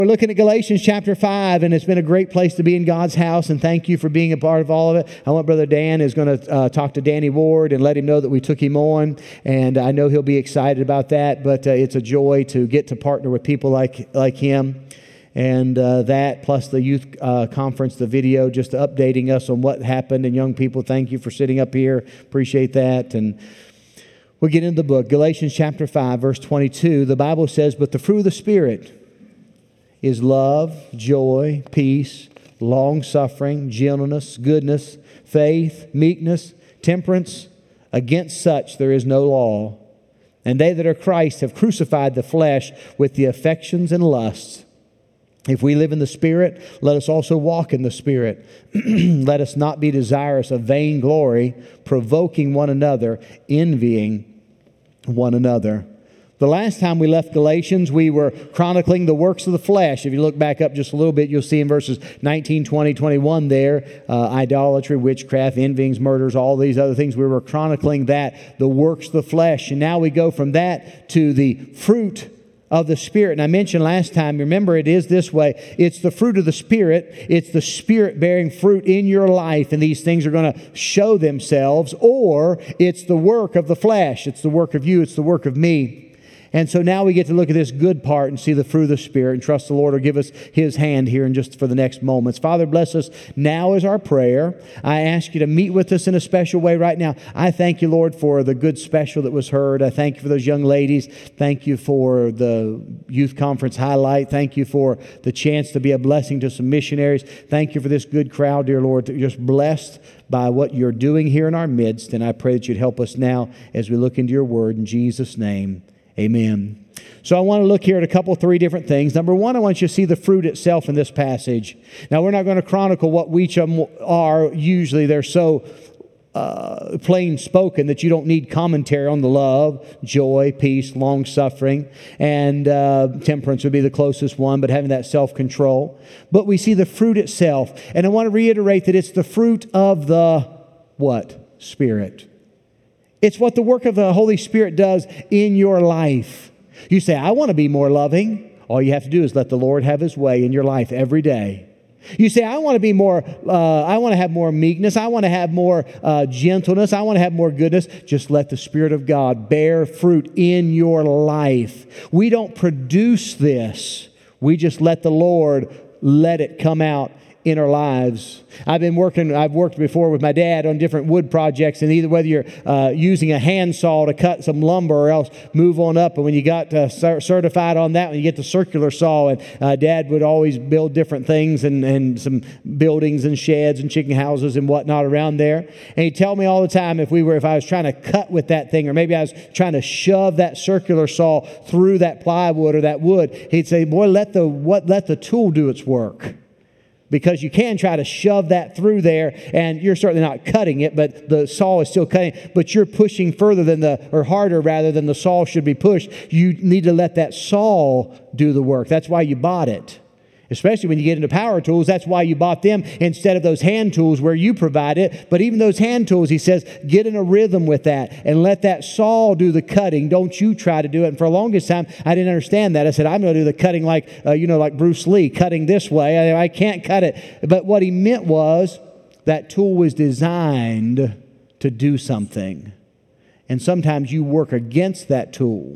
We're looking at Galatians chapter 5, and it's been a great place to be in God's house, and thank you for being a part of all of it. I want Brother Dan is going to talk to Danny Ward and let him know that we took him on, and I know he'll be excited about that, but it's a joy to get to partner with people like him. And that, plus the youth conference, the video, just updating us on what happened. And young people, thank you for sitting up here. Appreciate that. And we'll get into the book. Galatians chapter 5, verse 22. The Bible says, "But the fruit of the Spirit is love, joy, peace, long-suffering, gentleness, goodness, faith, meekness, temperance. Against such there is no law. And they that are Christ have crucified the flesh with the affections and lusts. If we live in the Spirit, let us also walk in the Spirit. Let us not be desirous of vain glory, provoking one another, envying one another." The last time we left Galatians, we were chronicling the works of the flesh. If you look back up just a little bit, you'll see in verses 19, 20, 21 there, idolatry, witchcraft, envyings, murders, all these other things. We were chronicling that, the works of the flesh. And now we go from that to the fruit of the Spirit. And I mentioned last time, remember it is this way. It's the fruit of the Spirit. It's the Spirit bearing fruit in your life. And these things are going to show themselves. Or it's the work of the flesh. It's the work of you. It's the work of me. And so now we get to look at this good part and see the fruit of the Spirit and trust the Lord will give us His hand here in just for the next moments. Father, bless us now is our prayer. I ask you to meet with us in a special way right now. I thank you, Lord, for the good special that was heard. I thank you for those young ladies. Thank you for the youth conference highlight. Thank you for the chance to be a blessing to some missionaries. Thank you for this good crowd, dear Lord, that you're just blessed by what you're doing here in our midst. And I pray that you'd help us now as we look into your word in Jesus' name. Amen. So I want to look here at three different things. Number one, I want you to see the fruit itself in this passage. Now, we're not going to chronicle what each of them are. Usually they're so plain spoken that you don't need commentary on the love, joy, peace, long-suffering, and temperance would be the closest one, but having that self-control. But we see the fruit itself. And I want to reiterate that it's the fruit of the what? Spirit. It's what the work of the Holy Spirit does in your life. You say, I want to be more loving. All you have to do is let the Lord have His way in your life every day. You say, I want to be more, I want to have more meekness. I want to have more gentleness. I want to have more goodness. Just let the Spirit of God bear fruit in your life. We don't produce this. We just let the Lord let it come out in our lives. I've worked before with my dad on different wood projects, and either whether you're using a handsaw to cut some lumber or else move on up, and when you got certified on that, when you get the circular saw, and Dad would always build different things and some buildings and sheds and chicken houses and whatnot around there. And he'd tell me all the time if I was trying to cut with that thing, or maybe I was trying to shove that circular saw through that plywood or that wood, he'd say, boy, let the tool do its work. Because you can try to shove that through there, and you're certainly not cutting it, but the saw is still cutting, but you're pushing further harder rather than the saw should be pushed. You need to let that saw do the work. That's why you bought it. Especially when you get into power tools, that's why you bought them instead of those hand tools where you provide it. But even those hand tools, he says, get in a rhythm with that and let that saw do the cutting. Don't you try to do it. And for the longest time, I didn't understand that. I said, I'm going to do the cutting like Bruce Lee, cutting this way. I can't cut it. But what he meant was that tool was designed to do something. And sometimes you work against that tool.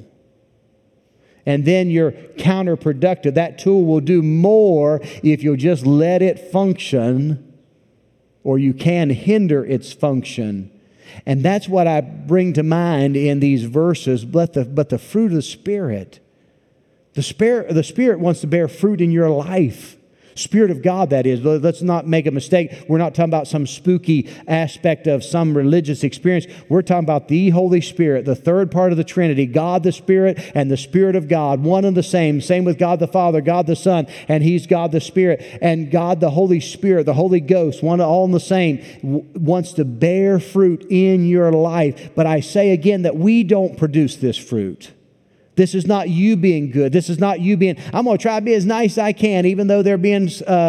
And then you're counterproductive. That tool will do more if you'll just let it function, or you can hinder its function. And that's what I bring to mind in these verses. But the fruit of the Spirit. The Spirit wants to bear fruit in your life. Spirit of God, that is. Let's not make a mistake. We're not talking about some spooky aspect of some religious experience. We're talking about the Holy Spirit, the third part of the Trinity, God the Spirit and the Spirit of God, one and the same. Same with God the Father, God the Son, and He's God the Spirit. And God the Holy Spirit, the Holy Ghost, one all in the same, wants to bear fruit in your life. But I say again that we don't produce this fruit. This is not you being good. This is not you being, I'm going to try to be as nice as I can, even though they're being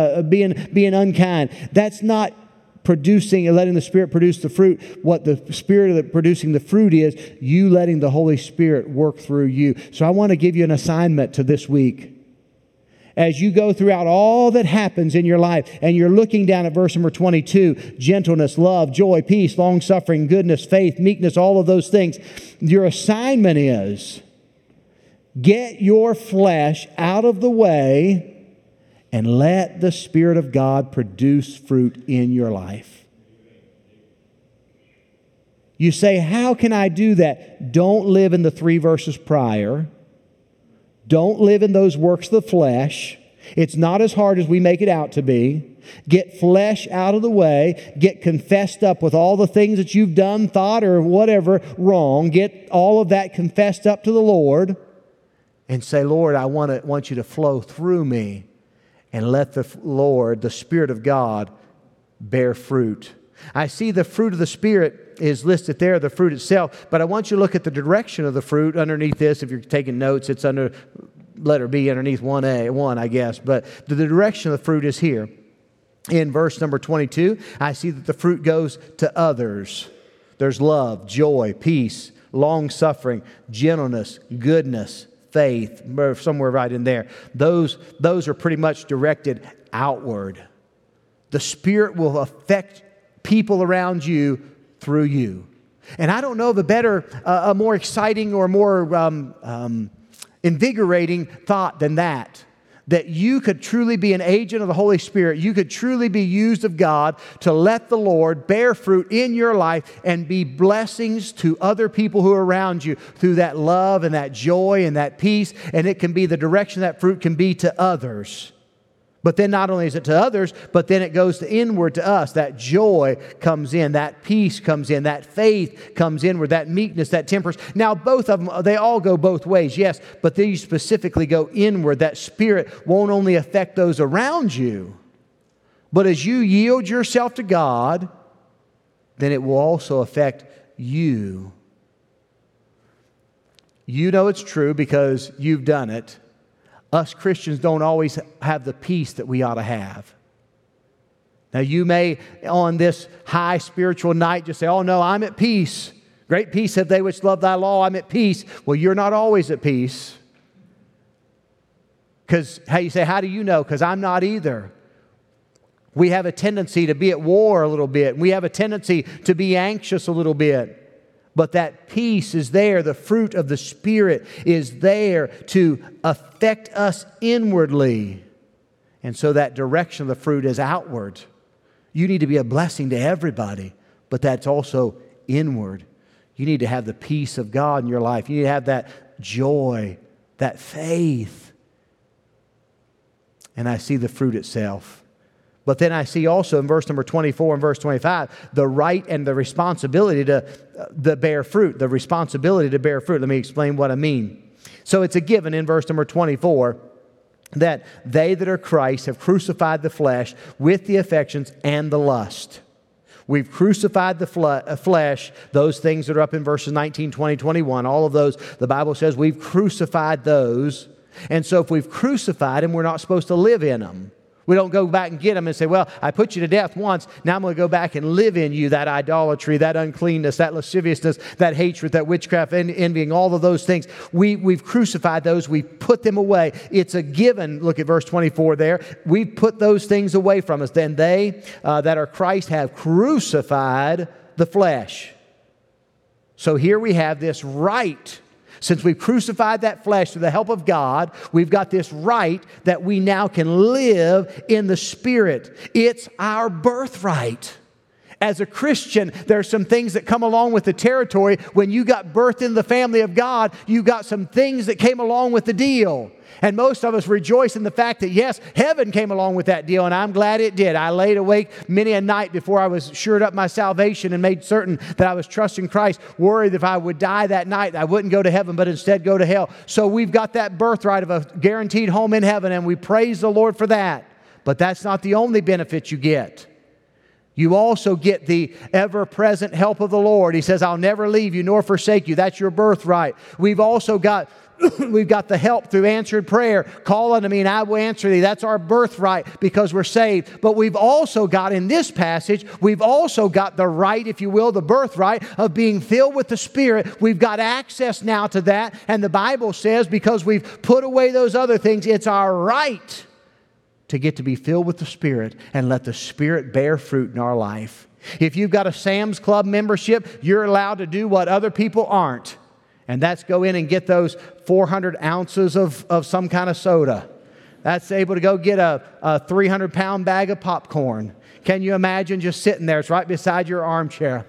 unkind. That's not producing and letting the Spirit produce the fruit. What the Spirit of producing the fruit is, you letting the Holy Spirit work through you. So I want to give you an assignment to this week. As you go throughout all that happens in your life, and you're looking down at verse number 22, gentleness, love, joy, peace, long-suffering, goodness, faith, meekness, all of those things, your assignment is get your flesh out of the way and let the Spirit of God produce fruit in your life. You say, how can I do that? Don't live in the 3 verses prior. Don't live in those works of the flesh. It's not as hard as we make it out to be. Get flesh out of the way. Get confessed up with all the things that you've done, thought, or whatever wrong. Get all of that confessed up to the Lord and say, Lord, I want you to flow through me and let the Lord, the Spirit of God, bear fruit. I see the fruit of the Spirit is listed there, the fruit itself, but I want you to look at the direction of the fruit underneath this. If you're taking notes, it's under letter B underneath 1, I guess. But the direction of the fruit is here. In verse number 22, I see that the fruit goes to others. There's love, joy, peace, long-suffering, gentleness, goodness, faith, somewhere right in there. Those are pretty much directed outward. The Spirit will affect people around you through you. And I don't know of a more exciting or more invigorating thought than that you could truly be an agent of the Holy Spirit. You could truly be used of God to let the Lord bear fruit in your life and be blessings to other people who are around you through that love and that joy and that peace. And it can be the direction that fruit can be to others. But then not only is it to others, but then it goes to inward to us. That joy comes in, that peace comes in, that faith comes inward, that meekness, that temperance. Now both of them, they all go both ways, yes, but these specifically go inward. That Spirit won't only affect those around you, but as you yield yourself to God, then it will also affect you. You know it's true because you've done it. Us Christians don't always have the peace that we ought to have. Now you may, on this high spiritual night, just say, oh no, I'm at peace. Great peace have they which love thy law, I'm at peace. Well, you're not always at peace. Because, you say, how do you know? Because I'm not either. We have a tendency to be at war a little bit. We have a tendency to be anxious a little bit. But that peace is there. The fruit of the Spirit is there to affect us inwardly. And so that direction of the fruit is outward. You need to be a blessing to everybody, but that's also inward. You need to have the peace of God in your life. You need to have that joy, that faith. And I see the fruit itself. But then I see also in verse number 24 and verse 25, the right and the responsibility to bear fruit. The responsibility to bear fruit. Let me explain what I mean. So it's a given in verse number 24 that they that are Christ have crucified the flesh with the affections and the lust. We've crucified the flesh, those things that are up in verses 19, 20, 21, all of those, the Bible says we've crucified those. And so if we've crucified them, we're not supposed to live in them. We don't go back and get them and say, well, I put you to death once. Now I'm going to go back and live in you that idolatry, that uncleanness, that lasciviousness, that hatred, that witchcraft, envying, all of those things. We've crucified those. We've put them away. It's a given. Look at verse 24 there. We've put those things away from us. Then they that are Christ have crucified the flesh. So here we have this right. Since we've crucified that flesh through the help of God, we've got this right that we now can live in the Spirit. It's our birthright. As a Christian, there are some things that come along with the territory. When you got birthed in the family of God, you got some things that came along with the deal. And most of us rejoice in the fact that, yes, heaven came along with that deal, and I'm glad it did. I laid awake many a night before I was assured up my salvation and made certain that I was trusting Christ, worried if I would die that night, I wouldn't go to heaven, but instead go to hell. So we've got that birthright of a guaranteed home in heaven, and we praise the Lord for that. But that's not the only benefit you get. You also get the ever-present help of the Lord. He says, I'll never leave you nor forsake you. That's your birthright. We've also got the help through answered prayer. Call unto me and I will answer thee. That's our birthright because we're saved. But we've also got in this passage, we've also got the right, if you will, the birthright of being filled with the Spirit. We've got access now to that. And the Bible says because we've put away those other things, it's our right to get to be filled with the Spirit and let the Spirit bear fruit in our life. If you've got a Sam's Club membership, you're allowed to do what other people aren't. And that's go in and get those 400 ounces of some kind of soda. That's able to go get a 300-pound bag of popcorn. Can you imagine just sitting there? It's right beside your armchair.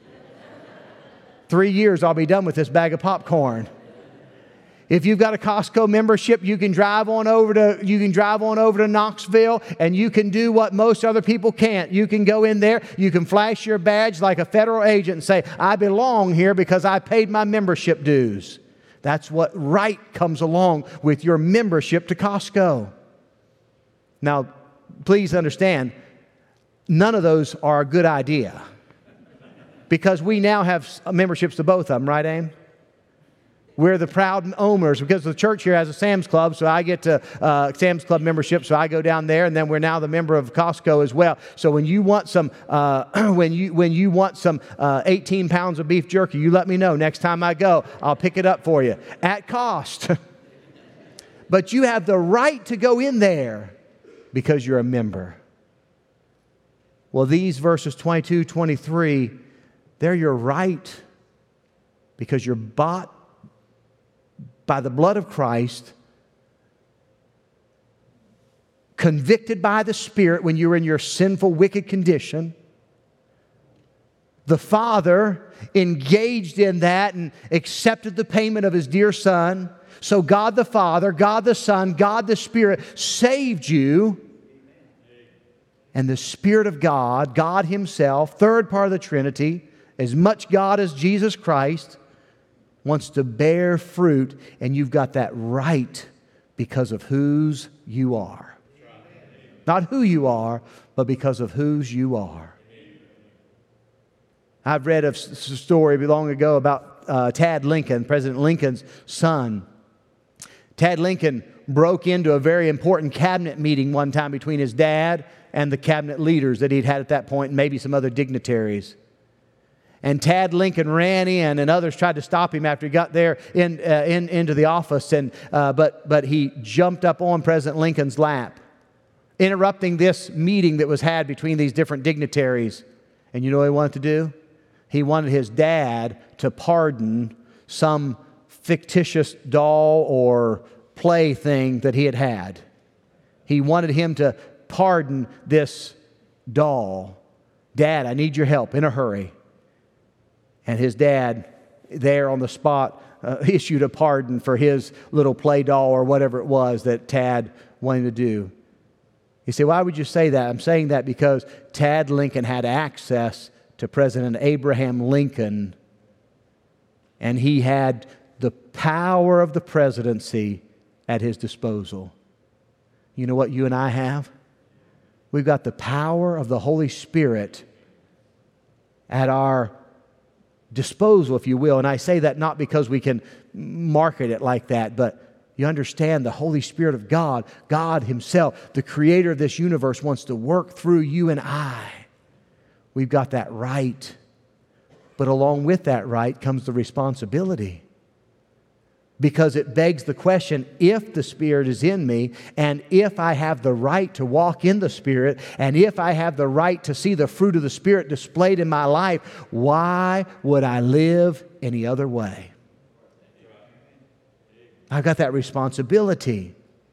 3 years I'll be done with this bag of popcorn. If you've got a Costco membership, you can drive on over to Knoxville, and you can do what most other people can't. You can go in there, you can flash your badge like a federal agent and say, I belong here because I paid my membership dues. That's what right comes along with your membership to Costco. Now, please understand, none of those are a good idea, because we now have memberships to both of them, right, Aim? We're the proud owners because the church here has a Sam's Club, so I get to Sam's Club membership, so I go down there, and then we're now the member of Costco as well. So when you want some, when you want some 18 pounds of beef jerky, you let me know. Next time I go, I'll pick it up for you at cost. But you have the right to go in there because you're a member. Well, these verses 22, 23, they're your right because you're bought by the blood of Christ, convicted by the Spirit when you're in your sinful, wicked condition. The Father engaged in that and accepted the payment of His dear Son. So God the Father, God the Son, God the Spirit saved you. And the Spirit of God, God Himself, third part of the Trinity, as much God as Jesus Christ, wants to bear fruit, and you've got that right because of whose you are. Not who you are, but because of whose you are. I've read a story long ago about Tad Lincoln, President Lincoln's son. Tad Lincoln broke into a very important cabinet meeting one time between his dad and the cabinet leaders that he'd had at that point, and maybe some other dignitaries. And Tad Lincoln ran in, and others tried to stop him after he got there into the office. But he jumped up on President Lincoln's lap, interrupting this meeting that was had between these different dignitaries. And you know what he wanted to do? He wanted his dad to pardon some fictitious doll or play thing that he had had. He wanted him to pardon this doll. Dad, I need your help in a hurry. And his dad, there on the spot, issued a pardon for his little play doll or whatever it was that Tad wanted to do. You say, why would you say that? I'm saying that because Tad Lincoln had access to President Abraham Lincoln, and he had the power of the presidency at his disposal. You know what you and I have? We've got the power of the Holy Spirit at our disposal, if you will. And I say that not because we can market it like that, but you understand the Holy Spirit of God, God Himself, the Creator of this universe, wants to work through you and I. We've got that right. But along with that right comes the responsibility. Because it begs the question, if the Spirit is in me, and if I have the right to walk in the Spirit, and if I have the right to see the fruit of the Spirit displayed in my life, why would I live any other way? I've got that responsibility.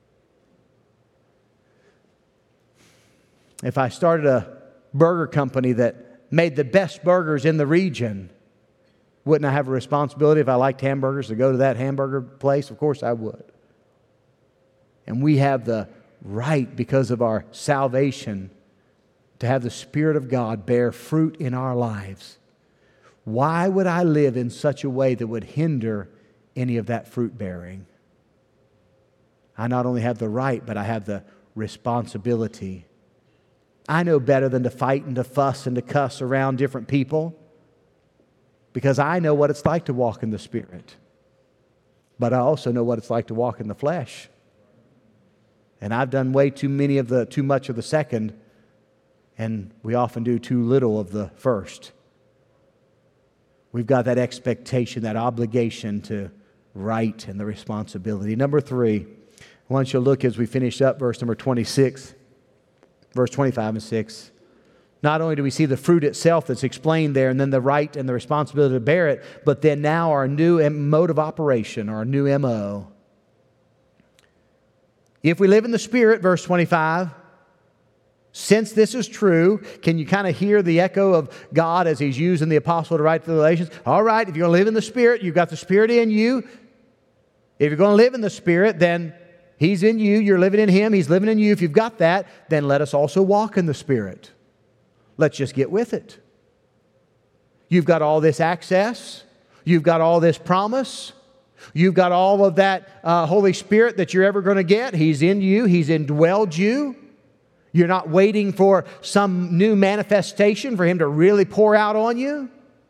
If I started a burger company that made the best burgers in the region, wouldn't I have a responsibility if I liked hamburgers to go to that hamburger place? Of course I would. And we have the right, because of our salvation, to have the Spirit of God bear fruit in our lives. Why would I live in such a way that would hinder any of that fruit bearing? I not only have the right, but I have the responsibility. I know better than to fight and to fuss and to cuss around different people, because I know what it's like to walk in the Spirit. But I also know what it's like to walk in the flesh. And I've done way too much of the second, and we often do too little of the first. We've got that expectation, that obligation to right and the responsibility. Number 3, I I want you to look as we finish up verse number 26, verse 25 and 6. Not only do we see the fruit itself that's explained there and then the right and the responsibility to bear it, but then now our new mode of operation, our new MO. If we live in the Spirit, verse 25, since this is true, can you kind of hear the echo of God as He's using the apostle to write to the Galatians? All right, if you're going to live in the Spirit, you've got the Spirit in you. If you're going to live in the Spirit, then He's in you, you're living in Him, He's living in you. If you've got that, then let us also walk in the Spirit. Let's just get with it. You've got all this access. You've got all this promise. You've got all of that Holy Spirit that you're ever going to get. He's in you. He's indwelled you. You're not waiting for some new manifestation for Him to really pour out on you.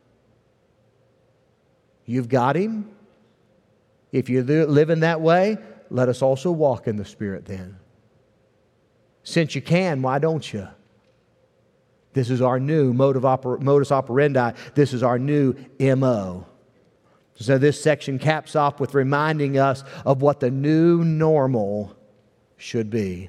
You've got Him. If you live in that way, let us also walk in the Spirit then. Since you can, why don't you? This is our new modus operandi. This is our new MO. So this section caps off with reminding us of what the new normal should be.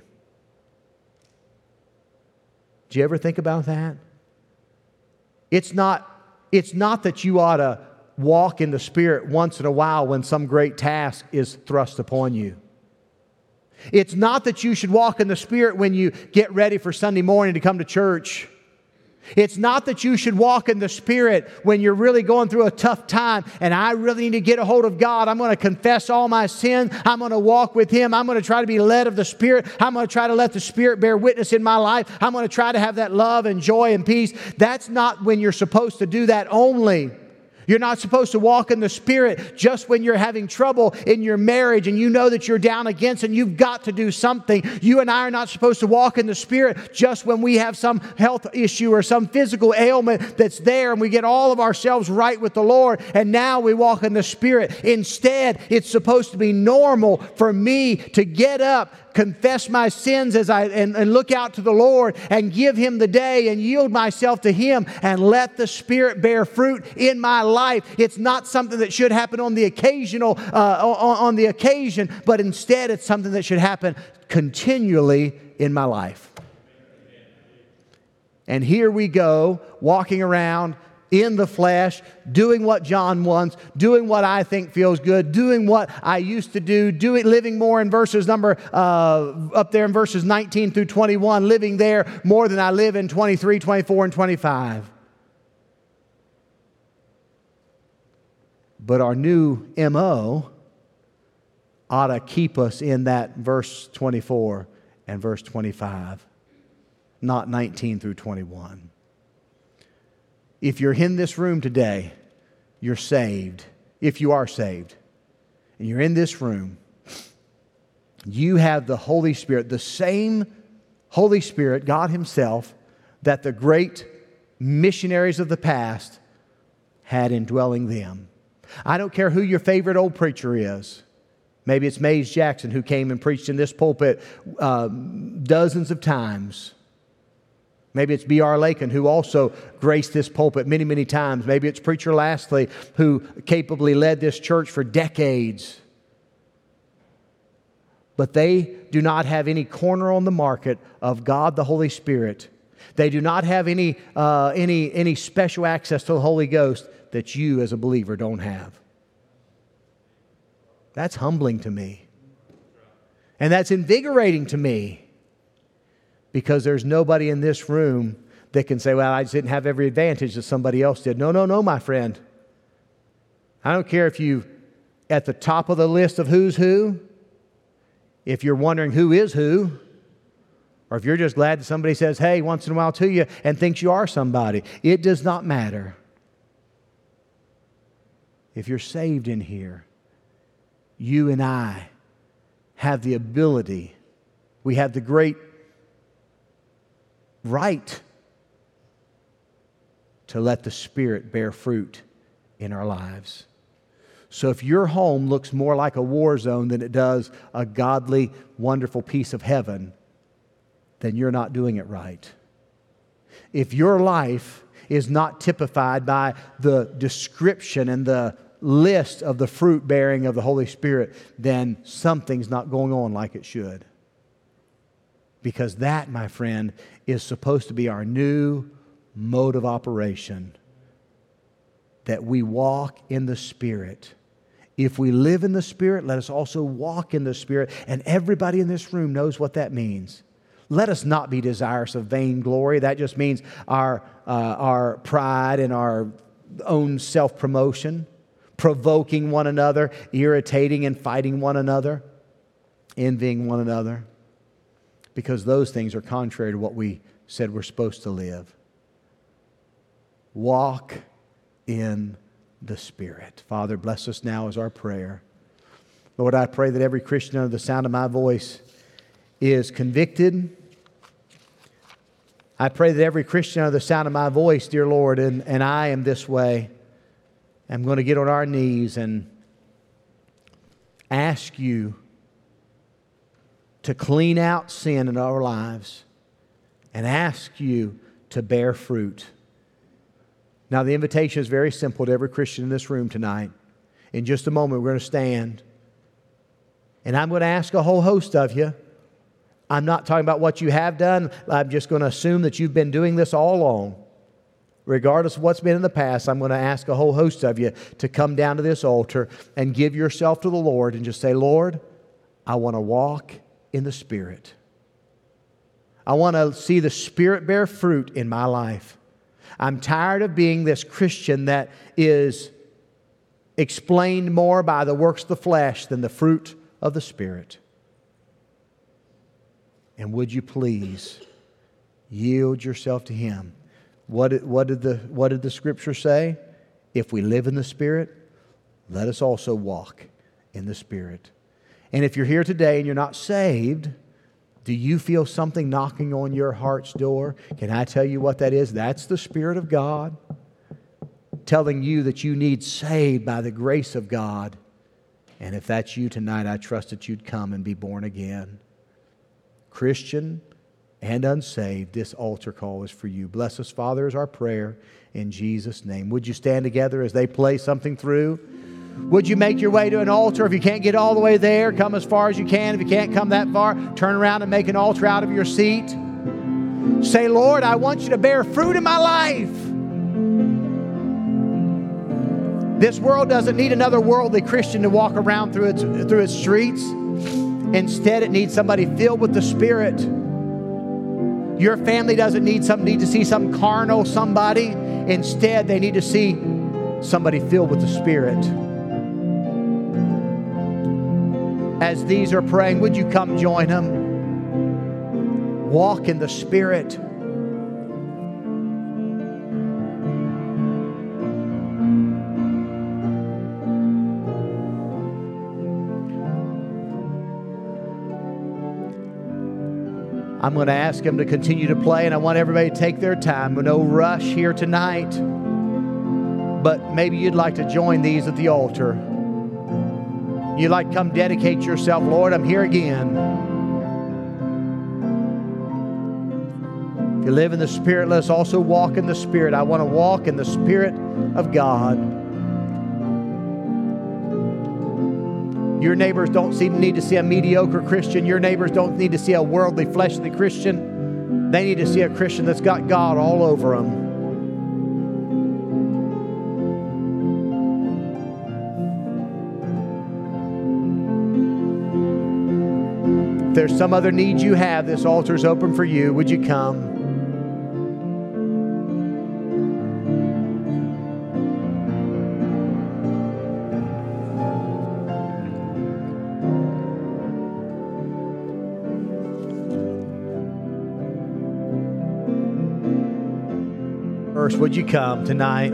Do you ever think about that? It's not that you ought to walk in the Spirit once in a while when some great task is thrust upon you. It's not that you should walk in the Spirit when you get ready for Sunday morning to come to church. It's not that you should walk in the Spirit when you're really going through a tough time and I really need to get a hold of God. I'm going to confess all my sin. I'm going to walk with Him. I'm going to try to be led of the Spirit. I'm going to try to let the Spirit bear witness in my life. I'm going to try to have that love and joy and peace. That's not when you're supposed to do that only. You're not supposed to walk in the Spirit just when you're having trouble in your marriage and you know that you're down against and you've got to do something. You and I are not supposed to walk in the Spirit just when we have some health issue or some physical ailment that's there and we get all of ourselves right with the Lord and now we walk in the Spirit. Instead, it's supposed to be normal for me to get up, confess my sins and look out to the Lord and give Him the day and yield myself to Him and let the Spirit bear fruit in my life. It's not something that should happen on the occasion, but instead it's something that should happen continually in my life. And here we go, walking around in the flesh, doing what John wants, doing what I think feels good, doing what I used to do, living more in verses up there in verses 19 through 21, living there more than I live in 23, 24, and 25. But our new MO ought to keep us in that verse 24 and verse 25, not 19 through 21. If you're in this room today, you're saved. If you are saved, and you're in this room, you have the Holy Spirit, the same Holy Spirit, God Himself, that the great missionaries of the past had indwelling them. I don't care who your favorite old preacher is. Maybe it's Mays Jackson who came and preached in this pulpit dozens of times. Maybe it's B.R. Lakin who also graced this pulpit many, many times. Maybe it's Preacher Lastly who capably led this church for decades. But they do not have any corner on the market of God the Holy Spirit. They do not have any special access to the Holy Ghost that you as a believer don't have. That's humbling to me. And that's invigorating to me. Because there's nobody in this room that can say, well, I just didn't have every advantage that somebody else did. No, my friend. I don't care if you at the top of the list of who's who, if you're wondering who is who, or if you're just glad that somebody says, hey, once in a while to you and thinks you are somebody. It does not matter. If you're saved in here, you and I have the ability, we have the great right to let the Spirit bear fruit in our lives. So if your home looks more like a war zone than it does a godly, wonderful piece of heaven, then you're not doing it right. If your life is not typified by the description and the list of the fruit bearing of the Holy Spirit, then something's not going on like it should. Because that, my friend, is supposed to be our new mode of operation. That we walk in the Spirit. If we live in the Spirit, let us also walk in the Spirit. And everybody in this room knows what that means. Let us not be desirous of vainglory. That just means our pride and our own self-promotion, provoking one another, irritating and fighting one another, envying one another. Because those things are contrary to what we said we're supposed to live. Walk in the Spirit. Father, bless us now is our prayer. Lord, I pray that every Christian under the sound of my voice is convicted. I pray that every Christian under the sound of my voice, dear Lord, and I am this way, I'm going to get on our knees and ask you to clean out sin in our lives and ask you to bear fruit. Now, the invitation is very simple to every Christian in this room tonight. In just a moment, we're going to stand. And I'm going to ask a whole host of you. I'm not talking about what you have done. I'm just going to assume that you've been doing this all along. Regardless of what's been in the past, I'm going to ask a whole host of you to come down to this altar and give yourself to the Lord and just say, Lord, I want to walk in the Spirit. I want to see the Spirit bear fruit in my life. I'm tired of being this Christian that is explained more by the works of the flesh than the fruit of the Spirit. And would you please yield yourself to Him? What did the Scripture say? If we live in the Spirit, let us also walk in the Spirit. And if you're here today and you're not saved, do you feel something knocking on your heart's door? Can I tell you what that is? That's the Spirit of God telling you that you need saved by the grace of God. And if that's you tonight, I trust that you'd come and be born again. Christian and unsaved, this altar call is for you. Bless us, Father, is our prayer in Jesus' name. Would you stand together as they play something through? Would you make your way to an altar? If you can't get all the way there, come as far as you can. If you can't come that far, turn around and make an altar out of your seat. Say, Lord, I want you to bear fruit in my life. This world doesn't need another worldly Christian to walk around through its streets. Instead, it needs somebody filled with the Spirit. Your family doesn't need to see some carnal somebody. Instead, they need to see somebody filled with the Spirit. As these are praying, would you come join them? Walk in the Spirit. I'm going to ask them to continue to play, and I want everybody to take their time. No rush here tonight, but maybe you'd like to join these at the altar. You'd like to come dedicate yourself. Lord, I'm here again. If you live in the Spirit, let us also walk in the Spirit. I want to walk in the Spirit of God. Your neighbors don't need to see a mediocre Christian. Your neighbors don't need to see a worldly, fleshly Christian. They need to see a Christian that's got God all over them. If there's some other need you have, this altar's open for you. Would you come? First, would you come tonight?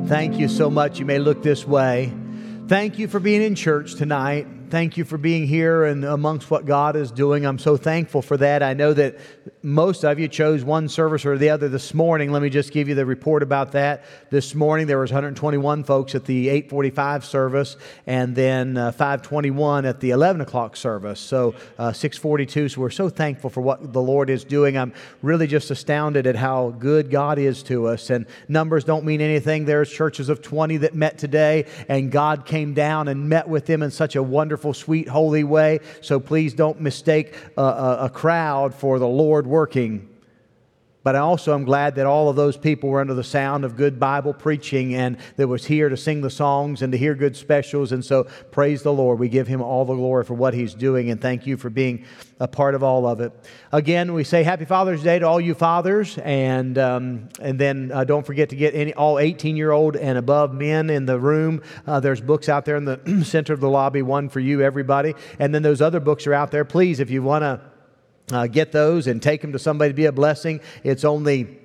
Thank you so much. You may look this way. Thank you for being in church tonight. Thank you for being here and amongst what God is doing. I'm so thankful for that. I know that most of you chose one service or the other this morning. Let me just give you the report about that. This morning there was 121 folks at the 8:45 service, and then 521 at the 11 o'clock service. So 642. So we're so thankful for what the Lord is doing. I'm really just astounded at how good God is to us. And numbers don't mean anything. There's churches of 20 that met today, and God came down and met with them in such a wonderful, sweet, holy way. So please don't mistake a crowd for the Lord working. But I also am glad that all of those people were under the sound of good Bible preaching and that was here to sing the songs and to hear good specials. And so praise the Lord. We give Him all the glory for what He's doing, and thank you for being a part of all of it. Again, we say Happy Father's Day to all you fathers, and then don't forget to get all 18-year-old and above men in the room. There's books out there in the center of the lobby, one for you, everybody. And then those other books are out there. Please, if you want to get those and take them to somebody to be a blessing. It's only,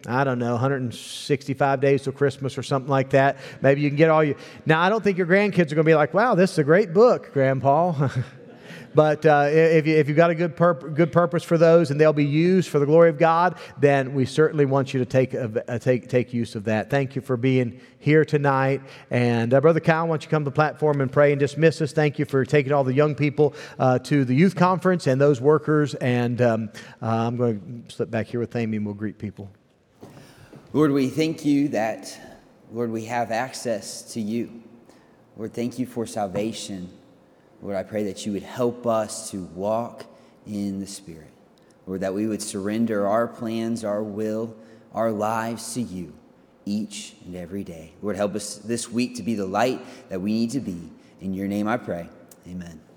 165 days till Christmas or something like that. Maybe you can get all you. Now, I don't think your grandkids are going to be like, wow, this is a great book, Grandpa. But if you've got a good purpose for those and they'll be used for the glory of God, then we certainly want you to take use of that. Thank you for being here tonight. And Brother Kyle, why don't you come to the platform and pray and dismiss us. Thank you for taking all the young people to the youth conference and those workers. And I'm going to slip back here with Amy and we'll greet people. Lord, we thank you that, Lord, we have access to you. Lord, thank you for salvation. Lord, I pray that you would help us to walk in the Spirit. Lord, that we would surrender our plans, our will, our lives to you each and every day. Lord, help us this week to be the light that we need to be. In your name I pray. Amen.